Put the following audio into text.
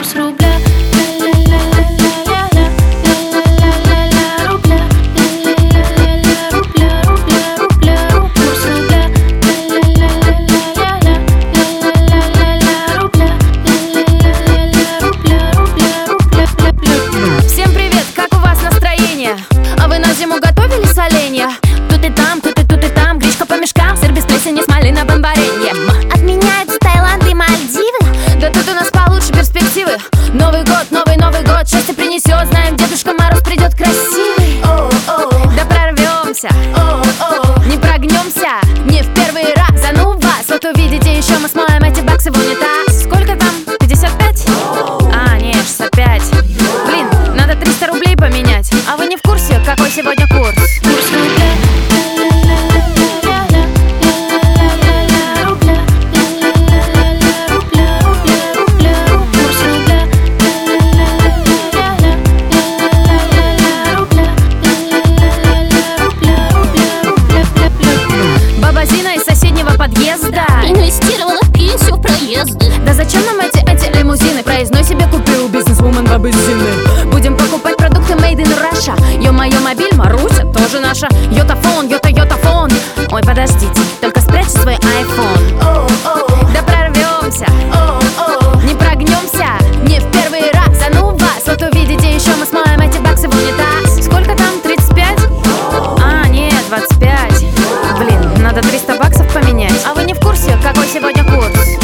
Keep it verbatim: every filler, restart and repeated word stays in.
курс рубля. Ля-ля-ля-ля-ля-ля, ля-ля-ля-ля-ля рубля, ля-ля-ля-ля-ля рубля, рубля, рубля, курс рубля. Ля-ля-ля-ля-ля-ля, ля-ля-ля-ля-ля рубля, ля-ля-ля-ля-ля рубля, рубля, рубля, рубля. Всем привет, как у вас настроение? А вы на зиму готовили соленья? Тут и там, тут и тут и там, гречка по мешкам, сыр без плесени с малиновым вареньем. Отменяются Таиланд и Мальдивы. Да тут у нас получше перспективы. Новый год, новый Новый год, счастье принесет. Знаем, Дедушка Мороз придет красивый. Да прорвемся, не прогнемся, не в первый раз. А ну вас, вот увидите, еще мы смоем эти баксы в унитаз. Сколько там? пятьдесят пять? А, не, шестьдесят пять. Блин, надо триста рублей поменять. А вы не в курсе, какой сегодня курс? Курс рубля. Подъезда инвестировала в пенсию, в проезды. Да зачем нам эти, эти лимузины? Проездной себе купил бизнесвумен бабы Зины. Будем покупать продукты made in Russia. Ё-моё, мобиль Маруся тоже наша. Йотафон, йота, йотафон. Ой, подождите, только спрячьте свой айфон. Да прорвемся, не прогнемся, не в первый раз. А ну вас, вот увидите, еще мы смоем эти баксы в унитаз. Сколько там? тридцать пять? А, нет, двадцать пять. Блин, надо триста баксов поменять. А вы не в курсе, какой сегодня курс?